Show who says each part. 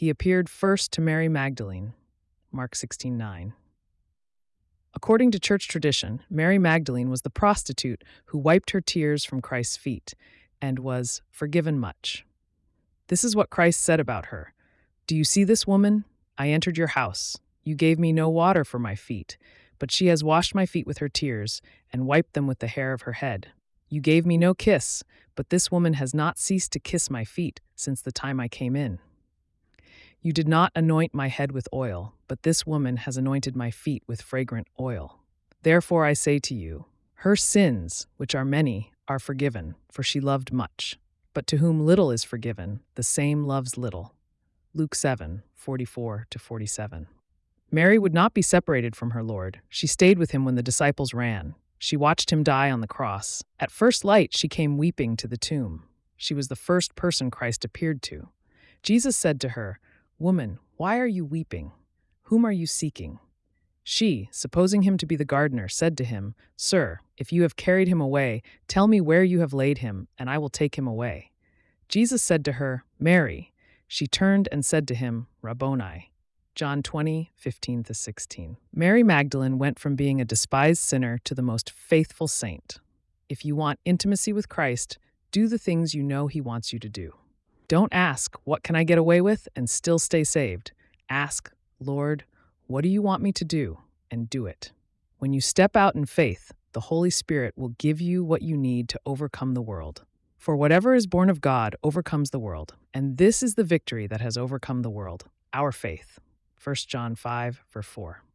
Speaker 1: He appeared first to Mary Magdalene, Mark 16:9. According to church tradition, Mary Magdalene was the prostitute who wiped her tears from Christ's feet and was forgiven much. This is what Christ said about her. Do you see this woman? I entered your house. You gave me no water for my feet, but she has washed my feet with her tears and wiped them with the hair of her head. You gave me no kiss, but this woman has not ceased to kiss my feet since the time I came in. You did not anoint my head with oil, but this woman has anointed my feet with fragrant oil. Therefore I say to you, her sins, which are many, are forgiven, for she loved much. But to whom little is forgiven, the same loves little. Luke 7:44-47. Mary would not be separated from her Lord. She stayed with him when the disciples ran. She watched him die on the cross. At first light, she came weeping to the tomb. She was the first person Christ appeared to. Jesus said to her, Woman, why are you weeping? Whom are you seeking? She, supposing him to be the gardener, said to him, Sir, if you have carried him away, tell me where you have laid him, and I will take him away. Jesus said to her, Mary. She turned and said to him, Rabboni. John 20:15-16. Mary Magdalene went from being a despised sinner to the most faithful saint. If you want intimacy with Christ, do the things you know he wants you to do. Don't ask, what can I get away with, and still stay saved. Ask, Lord, what do you want me to do? And do it. When you step out in faith, the Holy Spirit will give you what you need to overcome the world. For whatever is born of God overcomes the world, and this is the victory that has overcome the world, our faith. 1 John 5:4.